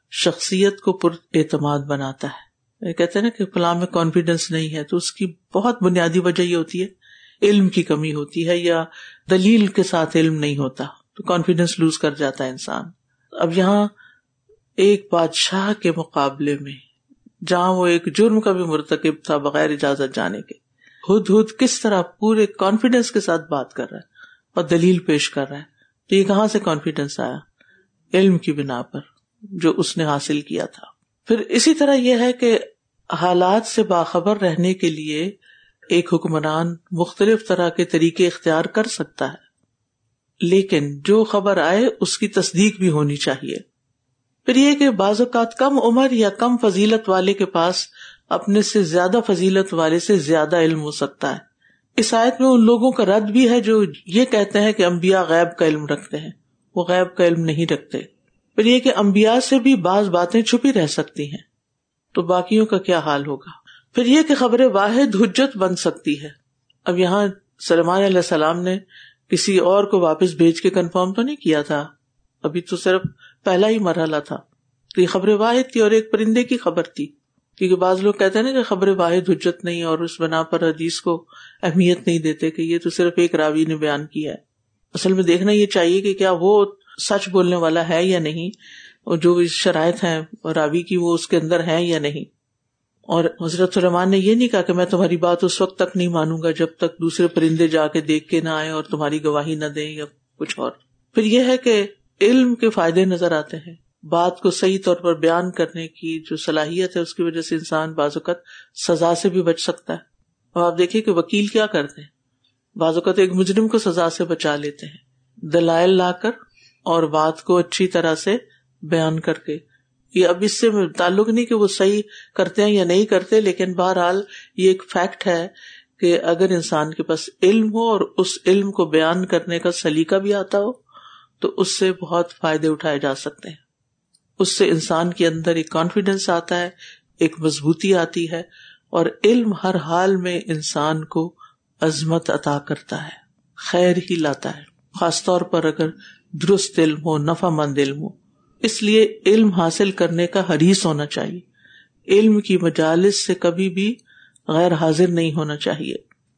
شخصیت کو پر اعتماد بناتا ہے. کہتے ہیں نا کہ فلاں میں کانفیڈنس نہیں ہے، تو اس کی بہت بنیادی وجہ یہ ہوتی ہے علم کی کمی ہوتی ہے، یا دلیل کے ساتھ علم نہیں ہوتا تو کانفیڈنس لوز کر جاتا ہے انسان. اب یہاں ایک بادشاہ کے مقابلے میں جہاں وہ ایک جرم کا بھی مرتکب تھا بغیر اجازت جانے کے، ہدہد کس طرح پورے کانفیڈنس کے ساتھ بات کر رہا ہے اور دلیل پیش کر رہا ہے. تو یہ کہاں سے کانفیڈنس آیا؟ علم کی بنا پر جو اس نے حاصل کیا تھا. پھر اسی طرح یہ ہے کہ حالات سے باخبر رہنے کے لیے ایک حکمران مختلف طرح کے طریقے اختیار کر سکتا ہے، لیکن جو خبر آئے اس کی تصدیق بھی ہونی چاہیے. پھر یہ کہ بعض اوقات کم عمر یا کم فضیلت والے کے پاس اپنے سے زیادہ فضیلت والے سے زیادہ علم ہو سکتا ہے. اس آیت میں ان لوگوں کا رد بھی ہے جو یہ کہتے ہیں کہ انبیاء غیب کا علم رکھتے ہیں. وہ غیب کا علم نہیں رکھتے. پھر یہ کہ انبیاء سے بھی بعض باتیں چھپی رہ سکتی ہیں، تو باقیوں کا کیا حال ہوگا. پھر یہ کہ خبر واحد حجت بن سکتی ہے. اب یہاں سلیمان علیہ السلام نے کسی اور کو واپس بھیج کے کنفرم تو نہیں کیا تھا، ابھی تو صرف پہلا ہی مرحلہ تھا. تو یہ خبر واحد تھی اور ایک پرندے کی خبر تھی. کیونکہ بعض لوگ کہتے ہیں نا کہ خبر واحد حجت نہیں، اور اس بنا پر حدیث کو اہمیت نہیں دیتے کہ یہ تو صرف ایک راوی نے بیان کیا ہے. اصل میں دیکھنا یہ چاہیے کہ کیا وہ سچ بولنے والا ہے یا نہیں، اور جو شرائط ہیں راوی کی وہ اس کے اندر ہیں یا نہیں. اور حضرت سلیمان نے یہ نہیں کہا کہ میں تمہاری بات اس وقت تک نہیں مانوں گا جب تک دوسرے پرندے جا کے دیکھ کے نہ آئے اور تمہاری گواہی نہ دیں یا کچھ اور. پھر یہ ہے کہ علم کے فائدے نظر آتے ہیں. بات کو صحیح طور پر بیان کرنے کی جو صلاحیت ہے اس کی وجہ سے انسان بعض اوقات سزا سے بھی بچ سکتا ہے. اور آپ دیکھیے کہ وکیل کیا کرتے ہیں، بعض اوقات ایک مجرم کو سزا سے بچا لیتے ہیں دلائل لا کر اور بات کو اچھی طرح سے بیان کر کے. یہ اب اس سے تعلق نہیں کہ وہ صحیح کرتے ہیں یا نہیں کرتے، لیکن بہرحال یہ ایک فیکٹ ہے کہ اگر انسان کے پاس علم ہو اور اس علم کو بیان کرنے کا سلیقہ بھی آتا ہو تو اس سے بہت فائدے اٹھائے جا سکتے ہیں. اس سے انسان کے اندر ایک کانفیڈنس آتا ہے، ایک مضبوطی آتی ہے، اور علم ہر حال میں انسان کو عظمت عطا کرتا ہے، خیر ہی لاتا ہے، خاص طور پر اگر درست علم ہو، نفع مند علم ہو. اس لیے علم حاصل کرنے کا حریص ہونا چاہیے. علم کی مجالس سے کبھی بھی غیر حاضر نہیں ہونا چاہیے.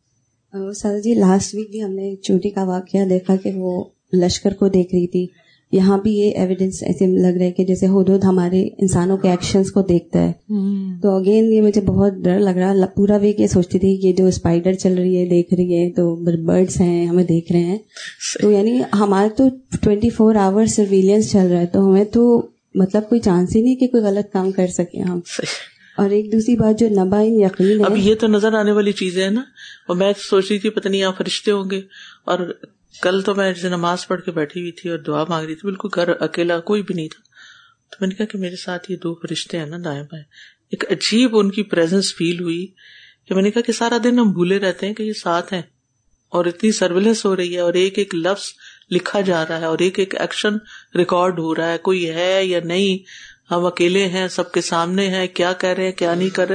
سر جی لاسٹ ویک بھی ہم نے ایک چوٹی کا واقعہ دیکھا کہ وہ لشکر کو دیکھ رہی تھی. یہاں بھی یہ ایویڈنس ایسے لگ رہا ہے کہ جیسے ہدہد ہمارے انسانوں کے ایکشنز کو دیکھتا ہے. تو اگین یہ مجھے بہت ڈر لگ رہا. پورا ویک یہ سوچتی تھی کہ جو اسپائڈر چل رہی ہے دیکھ رہی ہے تو برڈس ہیں ہمیں دیکھ رہے ہیں، تو یعنی ہمارے تو 24 آور سرویلنس چل رہا ہے، تو ہمیں تو مطلب کوئی چانس ہی نہیں کہ کوئی غلط کام کر سکے ہم. اور ایک دوسری بات جو نبائن یقین ہے، اب یہ تو نظر آنے والی چیزیں ہیں نا. اور میں سوچ رہی تھی پتہ نہیں یہاں فرشتے ہوں گے. اور کل تو میں جیسے نماز پڑھ کے بیٹھی ہوئی تھی اور دعا مانگ رہی تھی، بالکل گھر اکیلا کوئی بھی نہیں تھا. تو میں نے کہا کہ میرے ساتھ یہ 2 فرشتے ہیں نا دائیں بائیں. ایک عجیب ان کی پریزنس فیل ہوئی کہ میں نے کہا کہ سارا دن ہم بھولے رہتے ہیں کہ یہ ساتھ ہیں، اور اتنی سرویلنس ہو رہی ہے، اور ایک ایک لفظ لکھا جا رہا ہے، اور ایک ایک ایکشن ریکارڈ ہو رہا ہے. کوئی ہے یا نہیں، ہم اکیلے ہیں، سب کے سامنے ہیں، کیا کہہ رہے ہیں کیا نہیں کر رہے،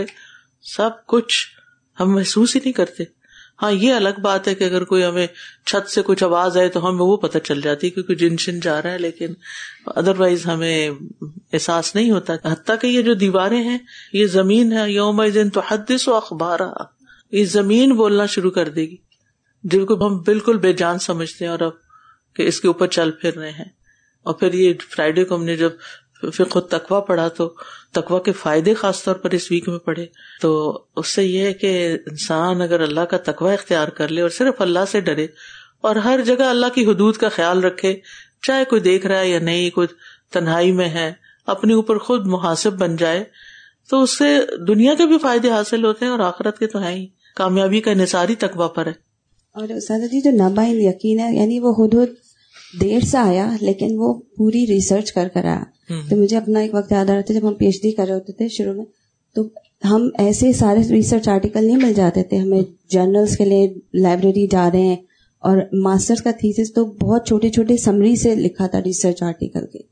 سب کچھ ہم محسوس ہی نہیں کرتے. ہاں یہ الگ بات ہے کہ اگر کوئی ہمیں چھت سے کچھ آواز آئے تو ہمیں وہ پتہ چل جاتی کہ کوئی جن شن جا رہا ہے، لیکن ادروائز ہمیں احساس نہیں ہوتا. حتیٰ کہ یہ جو دیواریں ہیں یہ زمین ہے، یومئذ تحدث اخبارہا، یہ زمین بولنا شروع کر دے گی جن کو ہم بالکل بے جان سمجھتے ہیں اور اب کہ اس کے اوپر چل پھر رہے ہیں. اور پھر یہ فرائیڈے کو ہم نے جب فقہ التقویٰ پڑھا تو تقویٰ کے فائدے خاص طور پر اس ویک میں پڑھے. تو اس سے یہ ہے کہ انسان اگر اللہ کا تقویٰ اختیار کر لے اور صرف اللہ سے ڈرے اور ہر جگہ اللہ کی حدود کا خیال رکھے، چاہے کوئی دیکھ رہا ہے یا نہیں، کوئی تنہائی میں ہے، اپنے اوپر خود محاسب بن جائے، تو اس سے دنیا کے بھی فائدے حاصل ہوتے ہیں اور آخرت کے تو ہیں ہی. کامیابی کا انحصار ہی تقویٰ پر ہے. اور سادہ جی جو نبائن یقین ہے، یعنی وہ ہدہد دیر سے آیا لیکن وہ پوری ریسرچ کر آیا. تو مجھے اپنا ایک وقت یاد آ رہا تھا جب ہم پی ایچ ڈی کر رہے ہوتے تھے شروع میں، تو ہم ایسے سارے ریسرچ آرٹیکل نہیں مل جاتے تھے ہمیں. جرنلز کے لیے لائبریری جا رہے ہیں، اور ماسٹرز کا تھیسس تو بہت چھوٹے چھوٹے سمری سے لکھا تھا ریسرچ آرٹیکل کے.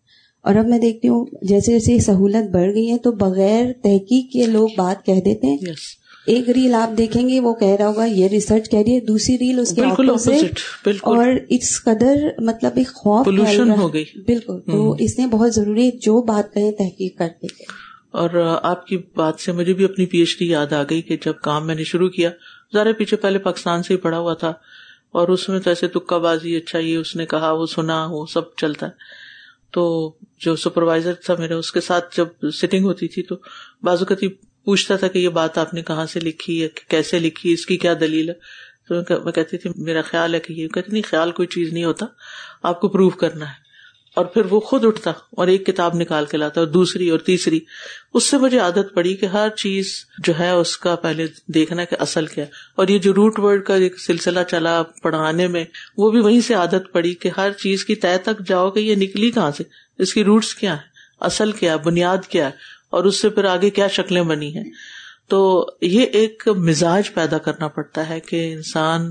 اور اب میں دیکھتی ہوں جیسے جیسے سہولت بڑھ گئی ہے تو بغیر تحقیق کے لوگ بات کہہ دیتے ہیں. ایک ریل آپ دیکھیں گے وہ کہہ رہا ہوگا یہ ریسرچ کہہ رہی ہے, دوسری ریل اس کے اپوزٹ, اور اس قدر مطلب ایک خوف پولوشن ہو گئی. بالکل. تو اس نے بہت ضروری جو بات کہیں تحقیق کر کے. اور آپ کی بات سے مجھے بھی اپنی پی ایچ ڈی یاد آ گئی کہ جب کام میں نے شروع کیا, ذرا پیچھے پہلے پاکستان سے ہی پڑھا ہوا تھا, اور اس میں تو ایسے تکا بازی, اچھا یہ اس نے کہا وہ سنا, وہ سب چلتا ہے. تو جو سپروائزر تھا میرا, اس کے ساتھ جب سٹنگ ہوتی تھی تو بعض اوقات پوچھتا تھا کہ یہ بات آپ نے کہاں سے لکھی ہے, کیسے لکھی, اس کی کیا دلیل ہے. تو میں کہتی تھی میرا خیال ہے کہ یہ, کہتی نہیں, خیال کوئی چیز نہیں ہوتا, آپ کو پروف کرنا ہے. اور پھر وہ خود اٹھتا اور ایک کتاب نکال کے لاتا, اور دوسری اور تیسری. اس سے مجھے عادت پڑی کہ ہر چیز جو ہے اس کا پہلے دیکھنا کہ اصل کیا ہے. اور یہ جو روٹ ورڈ کا ایک سلسلہ چلا پڑھانے میں, وہ بھی وہیں سے عادت پڑی کہ ہر چیز کی تہہ تک جاؤ کہ یہ نکلی کہاں سے, اس کی روٹس کیا ہے, اصل کیا, بنیاد کیا ہے, اور اس سے پھر آگے کیا شکلیں بنی ہیں. تو یہ ایک مزاج پیدا کرنا پڑتا ہے کہ انسان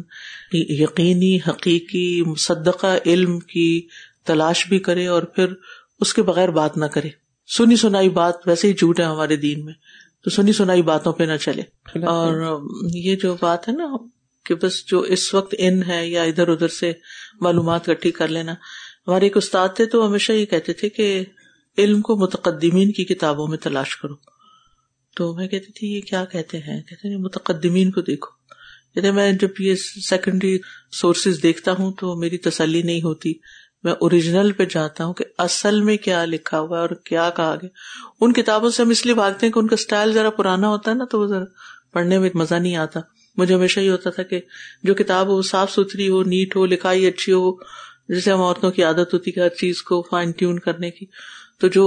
یقینی, حقیقی, مصدقہ علم کی تلاش بھی کرے, اور پھر اس کے بغیر بات نہ کرے. سنی سنائی بات ویسے ہی جھوٹ ہے ہمارے دین میں, تو سنی سنائی باتوں پہ نہ چلے. اور یہ جو بات ہے نا کہ بس جو اس وقت ان ہے یا ادھر ادھر سے معلومات اکٹھی کر لینا. ہمارے ایک استاد تھے تو ہمیشہ یہ کہتے تھے کہ علم کو متقدمین کی کتابوں میں تلاش کرو. تو میں کہتی تھی یہ کیا کہتے ہیں؟ کہتے ہیں متقدمین کو دیکھو. کہتے میں جب یہ سیکنڈری سورسز دیکھتا ہوں تو میری تسلی نہیں ہوتی, میں اوریجنل پہ جاتا ہوں کہ اصل میں کیا لکھا ہوا ہے اور کیا کہا گیا. ان کتابوں سے ہم اس لیے بھاگتے ہیں کہ ان کا سٹائل ذرا پرانا ہوتا ہے نا, تو وہ ذرا پڑھنے میں مزہ نہیں آتا. مجھے ہمیشہ یہ ہوتا تھا کہ جو کتاب ہو صاف ستھری ہو, نیٹ ہو, لکھائی اچھی ہو, جیسے ہم عورتوں کی عادت ہوتی کہ ہر چیز کو فائن ٹیون کرنے کی. تو جو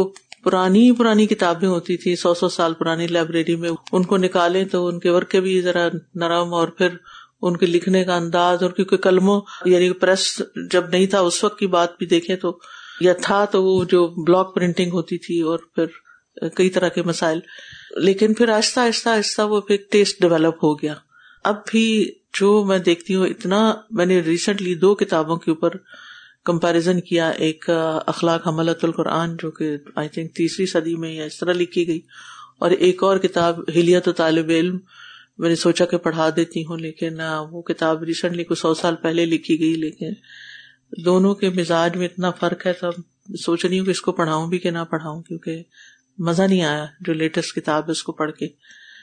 پرانی کتابیں ہوتی تھی 100 سال پرانی لائبریری میں, ان کو نکالیں تو ان کے ورقے بھی ذرا نرم, اور پھر ان کے لکھنے کا انداز, اور کیونکہ کلموں یعنی پریس جب نہیں تھا اس وقت کی بات بھی دیکھیں تو, یا تھا تو وہ جو بلاک پرنٹنگ ہوتی تھی, اور پھر کئی طرح کے مسائل. لیکن پھر آہستہ آہستہ آہستہ وہ پھر ٹیسٹ ڈیولپ ہو گیا. اب بھی جو میں دیکھتی ہوں اتنا, میں نے ریسنٹلی 2 کتابوں کے اوپر کمپیریزن کیا. ایک اخلاق حملۃ القرآن جو کہ آئی تھنک 3 صدی میں یا اس طرح لکھی گئی, اور ایک اور کتاب ہلیت طالب علم. میں نے سوچا کہ پڑھا دیتی ہوں, لیکن وہ کتاب ریسنٹلی کو 100 سال پہلے لکھی گئی, لیکن دونوں کے مزاج میں اتنا فرق ہے. تو سوچ رہی ہوں کہ اس کو پڑھاؤں بھی کہ نہ پڑھاؤں, کیونکہ مزہ نہیں آیا جو لیٹسٹ کتاب ہے اس کو پڑھ کے.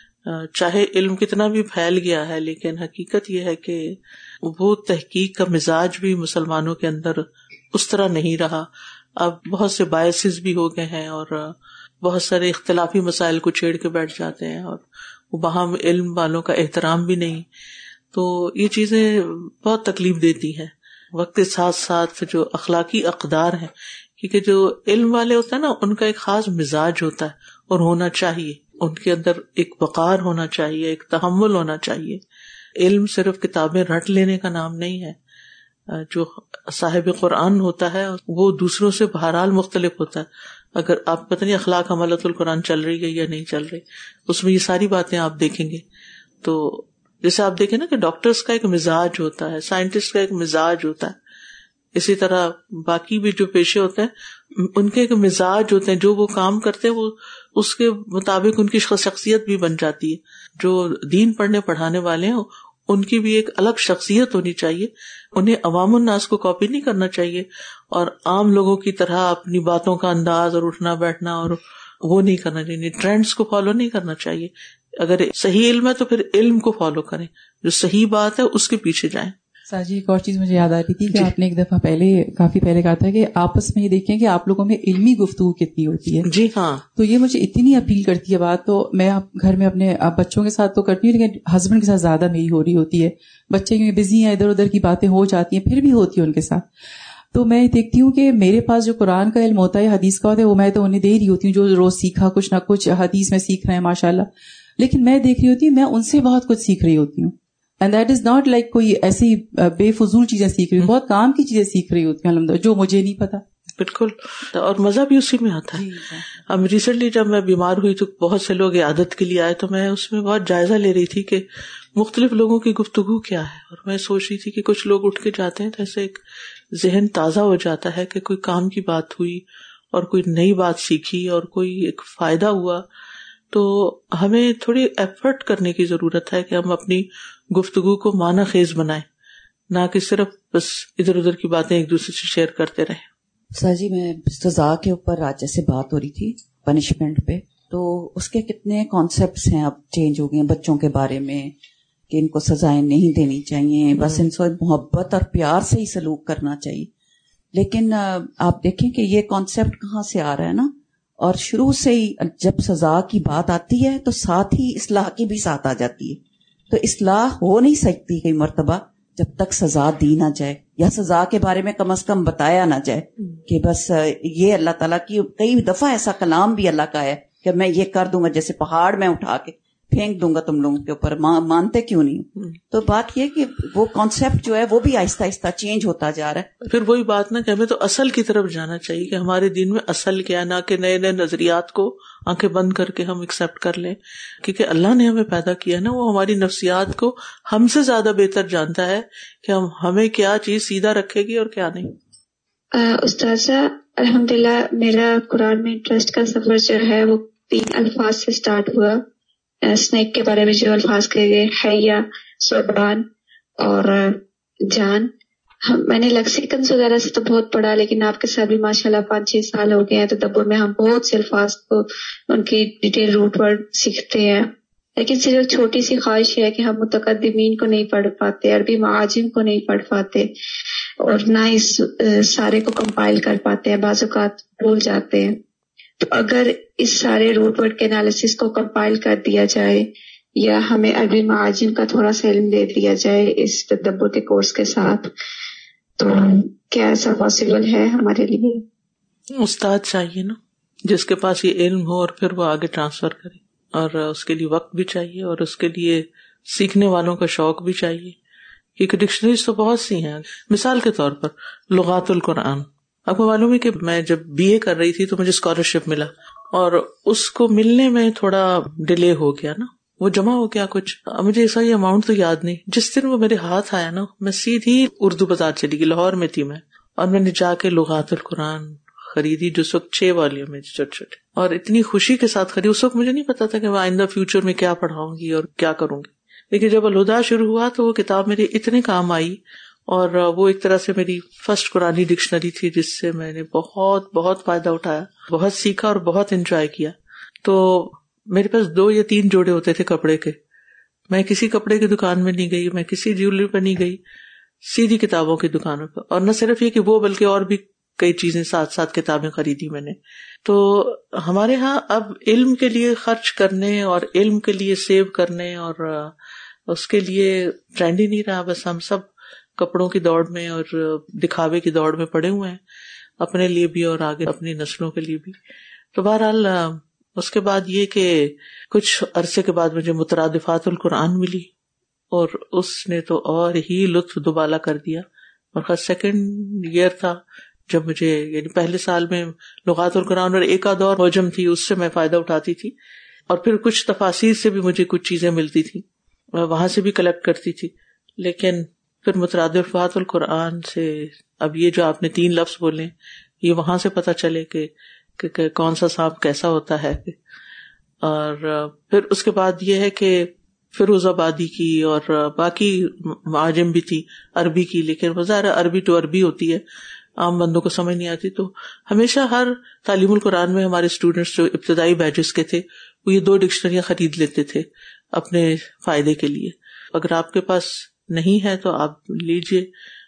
چاہے علم کتنا بھی پھیل گیا ہے, لیکن حقیقت یہ ہے کہ وہ تحقیق کا مزاج بھی مسلمانوں کے اندر اس طرح نہیں رہا. اب بہت سے بائسز بھی ہو گئے ہیں, اور بہت سارے اختلافی مسائل کو چھیڑ کے بیٹھ جاتے ہیں, اور وہاں علم والوں کا احترام بھی نہیں. تو یہ چیزیں بہت تکلیف دیتی ہیں. وقت کے ساتھ ساتھ جو اخلاقی اقدار ہیں, کیونکہ جو علم والے ہوتے ہیں نا, ان کا ایک خاص مزاج ہوتا ہے اور ہونا چاہیے. ان کے اندر ایک وقار ہونا چاہیے, ایک تحمل ہونا چاہیے. علم صرف کتابیں رٹ لینے کا نام نہیں ہے. جو صاحب قرآن ہوتا ہے وہ دوسروں سے بہرحال مختلف ہوتا ہے. اگر آپ پتہ نہیں اخلاق حملۃ القرآن چل رہی ہے یا نہیں چل رہی, اس میں یہ ساری باتیں آپ دیکھیں گے. تو جیسے آپ دیکھیں نا کہ ڈاکٹرز کا ایک مزاج ہوتا ہے, سائنٹسٹ کا ایک مزاج ہوتا ہے, اسی طرح باقی بھی جو پیشے ہوتے ہیں ان کے ایک مزاج ہوتے ہیں. جو وہ کام کرتے ہیں وہ اس کے مطابق ان کی شخصیت بھی بن جاتی ہے. جو دین پڑھنے پڑھانے والے ہیں ان کی بھی ایک الگ شخصیت ہونی چاہیے. انہیں عوام الناس کو کاپی نہیں کرنا چاہیے, اور عام لوگوں کی طرح اپنی باتوں کا انداز اور اٹھنا بیٹھنا اور وہ نہیں کرنا چاہیے. ٹرینڈز کو فالو نہیں کرنا چاہیے. اگر صحیح علم ہے تو پھر علم کو فالو کریں, جو صحیح بات ہے اس کے پیچھے جائیں. ساجی ایک اور چیز مجھے یاد آ رہی تھی کہ آپ نے ایک دفعہ کافی پہلے کہا تھا کہ آپس میں یہ دیکھیں کہ آپ لوگوں میں علمی گفتگو کتنی ہوتی ہے. جی ہاں, تو یہ مجھے اتنی اپیل کرتی ہے بات. تو میں گھر میں اپنے بچوں کے ساتھ تو کرتی ہوں, لیکن ہسبینڈ کے ساتھ زیادہ میری ہو رہی ہوتی ہے. بچے کیونکہ بزی ہیں, ادھر ادھر کی باتیں ہو جاتی ہیں, پھر بھی ہوتی ہیں ان کے ساتھ. تو میں دیکھتی ہوں کہ میرے پاس جو قرآن کا علم ہوتا ہے, حدیث کا ہوتا ہے, وہ میں تو انہیں دے رہی ہوتی ہوں, جو روز سیکھا کچھ نہ کچھ حدیث میں سیکھ رہے ہیں ماشاء اللہ. لیکن میں دیکھ رہی ہوتی ہوں میں ان سے بہت کچھ سیکھ رہی ہوتی ہوں. And that is not like کوئی ایسی بے فضول چیزیں سیکھ رہی ہوں, بہت کام کی چیزیں سیکھ رہی ہوتی ہیں الحمدللہ, جو مجھے نہیں پتا. بالکل, اور مزہ بھی اسی میں آتا ہے. اب ریسنٹلی جب میں بیمار ہوئی تو بہت سے لوگ عیادت کے لیے آئے, تو میں اس میں بہت جائزہ لے رہی تھی کہ مختلف لوگوں کی گفتگو کیا ہے. اور میں سوچ رہی تھی کہ کچھ لوگ اٹھ کے جاتے ہیں تو ایسے ایک ذہن تازہ ہو جاتا ہے کہ کوئی کام کی بات ہوئی اور کوئی نئی بات سیکھی اور کوئی ایک فائدہ ہوا تو ہمیں تھوڑی ایفرٹ کرنے کی ضرورت ہے کہ ہم اپنی گفتگو کو معنی خیز بنائیں, نہ کہ صرف بس ادھر ادھر کی باتیں ایک دوسرے سے شیئر کرتے رہیں. سر جی میں سزا کے اوپر آج جیسے بات ہو رہی تھی پنشمنٹ پہ, تو اس کے کتنے کانسیپٹس ہیں اب چینج ہو گئے ہیں بچوں کے بارے میں کہ ان کو سزائیں نہیں دینی چاہیے, بس ان سے محبت اور پیار سے ہی سلوک کرنا چاہیے. لیکن آپ دیکھیں کہ یہ کانسیپٹ کہاں سے آ رہا ہے نا, اور شروع سے ہی جب سزا کی بات آتی ہے تو ساتھ ہی اصلاح کی بھی ساتھ آ جاتی ہے. تو اصلاح ہو نہیں سکتی کئی مرتبہ جب تک سزا دی نہ جائے, یا سزا کے بارے میں کم از کم بتایا نہ جائے کہ بس یہ اللہ تعالیٰ کی کئی دفعہ ایسا کلام بھی اللہ کا ہے کہ میں یہ کر دوں گا, جیسے پہاڑ میں اٹھا کے پھینک دوں گا تم لوگوں کے اوپر, مانتے کیوں نہیں؟ تو بات یہ کہ وہ کانسیپٹ جو ہے وہ بھی آہستہ آہستہ چینج ہوتا جا رہا ہے. پھر وہی بات نا کہ ہمیں تو اصل کی طرف جانا چاہیے کہ ہمارے دین میں اصل کیا ہے, نہ کہ نئے نئے نظریات کو آنکھیں بند کر کے ہم ایکسپٹ کر لیں, کیونکہ اللہ نے ہمیں پیدا کیا ہے نا, وہ ہماری نفسیات کو ہم سے زیادہ بہتر جانتا ہے کہ ہمیں کیا چیز سیدھا رکھے گی اور کیا نہیں. استاذہ الحمدللہ میرا قرآن میں انٹرسٹ کا سفر جو ہے وہ 3 الفاظ سے سٹارٹ ہوا. اسنیک کے بارے میں جو الفاظ کہے گئے حیا, ثعبان اور جان. میں نے لیکسیکنز وغیرہ سے تو بہت پڑھا, لیکن آپ کے ساتھ بھی ماشاءاللہ 5-6 سال ہو گئے ہیں, تو تدبر میں ہم بہت سے الفاظ کو ان کی ڈیٹیل روٹ ورڈ سیکھتے ہیں. لیکن صرف چھوٹی سی خواہش ہے کہ ہم متقدمین کو نہیں پڑھ پاتے, عربی معاجم کو نہیں پڑھ پاتے, اور نہ اس سارے کو کمپائل کر پاتے ہیں, بعض اوقات بھول جاتے ہیں. تو اگر اس سارے روٹ ورڈ کے انالیسس کو کمپائل کر دیا جائے, یا ہمیں عربی معاجم کا تھوڑا سا علم دے دیا جائے اس تدبر کے کورس کے ساتھ, تو کیا ایسا پاسبل ہے ہمارے لیے؟ استاد چاہیے نا جس کے پاس یہ علم ہو اور پھر وہ آگے ٹرانسفر کرے, اور اس کے لیے وقت بھی چاہیے اور اس کے لیے سیکھنے والوں کا شوق بھی چاہیے, کیونکہ ڈکشنریز تو بہت سی ہیں. مثال کے طور پر لغات القرآن, آپ کو معلوم ہے کہ میں جب BA کر رہی تھی تو مجھے اسکالرشپ ملا, اور اس کو ملنے میں تھوڑا ڈیلے ہو گیا نا, وہ جمع ہو گیا کچھ, مجھے ایسا یہ اماؤنٹ تو یاد نہیں. جس دن وہ میرے ہاتھ آیا نا, میں سیدھی اردو بازار چلی گئی, لاہور میں تھی میں, اور میں نے جا کے لغات القرآن خریدی, جو اس وقت 6 والیوم ہے چھوٹے چھوٹے, اور اتنی خوشی کے ساتھ خریدی. اس وقت مجھے نہیں پتا تھا کہ میں آئندہ فیوچر میں کیا پڑھاؤں گی اور کیا کروں گی, لیکن جب الہدا شروع ہوا تو وہ کتاب میرے اتنے کام آئی, اور وہ ایک طرح سے میری فرسٹ قرآنی ڈکشنری تھی, جس سے میں نے بہت بہت فائدہ اٹھایا, بہت سیکھا اور بہت انجوائے کیا. تو میرے پاس 2 یا 3 جوڑے ہوتے تھے کپڑے کے, میں کسی کپڑے کی دکان میں نہیں گئی, میں کسی جیولری پہ نہیں گئی, سیدھی کتابوں کی دکانوں پہ. اور نہ صرف یہ کہ وہ, بلکہ اور بھی کئی چیزیں ساتھ ساتھ کتابیں خریدی میں نے. تو ہمارے ہاں اب علم کے لیے خرچ کرنے اور علم کے لیے سیو کرنے اور اس کے لیے ٹرینڈ ہی نہیں رہا. بس ہم سب کپڑوں کی دوڑ میں اور دکھاوے کی دوڑ میں پڑے ہوئے ہیں, اپنے لیے بھی اور آگے اپنی نسلوں کے لیے بھی. تو بہرحال اس کے بعد یہ کہ کچھ عرصے کے بعد مجھے مترادفات القرآن ملی, اور اس نے تو اور ہی لطف دوبالا کر دیا. اور خاص 2nd ایئر تھا جب مجھے, یعنی پہلے سال میں لغات القرآن اور ایک آدھ اور موجم تھی, اس سے میں فائدہ اٹھاتی تھی, اور پھر کچھ تفاسیر سے بھی مجھے کچھ چیزیں ملتی تھی, وہاں سے بھی کلیکٹ کرتی تھی. لیکن پھر مترادفات القرآن سے اب یہ جو آپ نے 3 لفظ بولے, یہ وہاں سے پتہ چلے کہ کون سا سانپ کیسا ہوتا ہے. اور پھر اس کے بعد یہ ہے کہ فیروز آبادی کی اور باقی معاجم بھی تھی عربی کی, لیکن ظاہر عربی تو عربی ہوتی ہے, عام بندوں کو سمجھ نہیں آتی. تو ہمیشہ ہر تعلیم القرآن میں ہمارے اسٹوڈینٹس جو ابتدائی بیچز کے تھے وہ یہ 2 ڈکشنریاں خرید لیتے تھے اپنے فائدے کے لیے. اگر آپ کے پاس نہیں ہے تو آپ لیجئے,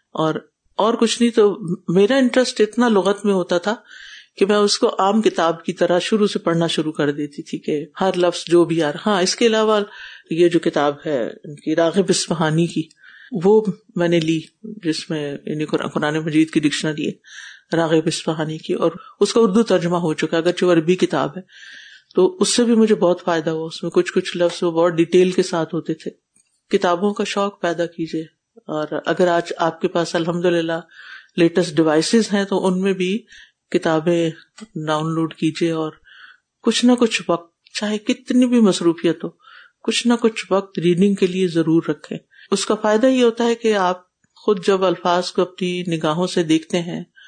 اور کچھ نہیں. تو میرا انٹرسٹ اتنا لغت میں ہوتا تھا کہ میں اس کو عام کتاب کی طرح شروع سے پڑھنا شروع کر دیتی تھی کہ ہر لفظ جو بھی آ رہا. ہاں, اس کے علاوہ یہ جو کتاب ہے ان کی راغب اصفہانی کی, وہ میں نے لی, جس میں یعنی قرآن مجید کی ڈکشنری ہے راغب اصفہانی کی, اور اس کا اردو ترجمہ ہو چکا, اگرچہ وہ عربی کتاب ہے. تو اس سے بھی مجھے بہت فائدہ ہوا. اس میں کچھ لفظ وہ بہت ڈیٹیل کے ساتھ ہوتے تھے. کتابوں کا شوق پیدا کیجیے, اور اگر آج آپ کے پاس الحمدللہ لیٹسٹ ڈیوائسز ہیں تو ان میں بھی کتابیں ڈاؤن لوڈ کیجیے, اور کچھ نہ کچھ وقت, چاہے کتنی بھی مصروفیت ہو, کچھ نہ کچھ وقت ریڈنگ کے لیے ضرور رکھیں. اس کا فائدہ یہ ہوتا ہے کہ آپ خود جب الفاظ کو اپنی نگاہوں سے دیکھتے ہیں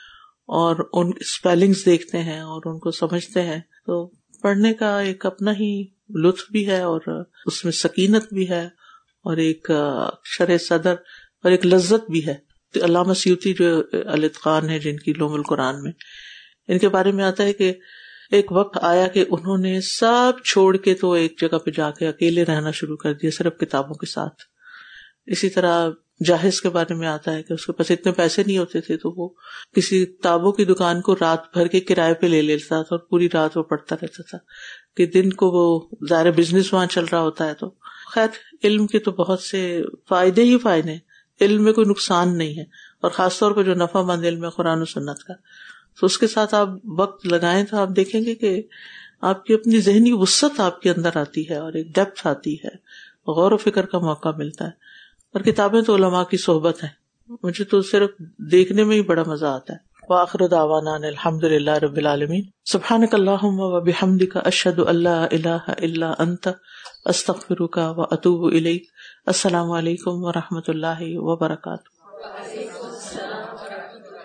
اور ان اسپیلنگز دیکھتے ہیں اور ان کو سمجھتے ہیں، تو پڑھنے کا ایک اپنا ہی لطف بھی ہے اور اس میں سکینت بھی ہے اور ایک شرح صدر اور ایک لذت بھی ہے. علامہ سیوطی جو الاتقان ہے جن کی علوم القرآن میں، ان کے بارے میں آتا ہے کہ ایک وقت آیا کہ انہوں نے سب چھوڑ کے تو ایک جگہ پہ جا کے اکیلے رہنا شروع کر دیا صرف کتابوں کے ساتھ. اسی طرح جاہز کے بارے میں آتا ہے کہ اس کے پاس اتنے پیسے نہیں ہوتے تھے تو وہ کسی کتابوں کی دکان کو رات بھر کے کرائے پہ لے لیتا تھا اور پوری رات وہ پڑھتا رہتا تھا کہ دن کو وہ ظاہر بزنس وہاں چل رہا ہوتا ہے. تو خیر علم کے تو بہت سے فائدے ہی فائدے ہیں، علم میں کوئی نقصان نہیں ہے، اور خاص طور پہ جو نفع مند علم ہے قرآن و سنت کا، تو اس کے ساتھ آپ وقت لگائیں تو آپ دیکھیں گے کہ آپ کی اپنی ذہنی وسعت آپ کے اندر آتی ہے اور ایک ڈیپتھ آتی ہے، غور و فکر کا موقع ملتا ہے. اور کتابیں تو علماء کی صحبت ہے، مجھے تو صرف دیکھنے میں ہی بڑا مزہ آتا ہے. وآخر دعوانا الحمد للہ رب العالمین. سبحانک اللہم و بحمدک اشہد ان لا الہ الا انت استغفرک و اتوب الیک. السلام علیکم و رحمۃ اللہ وبرکاتہ.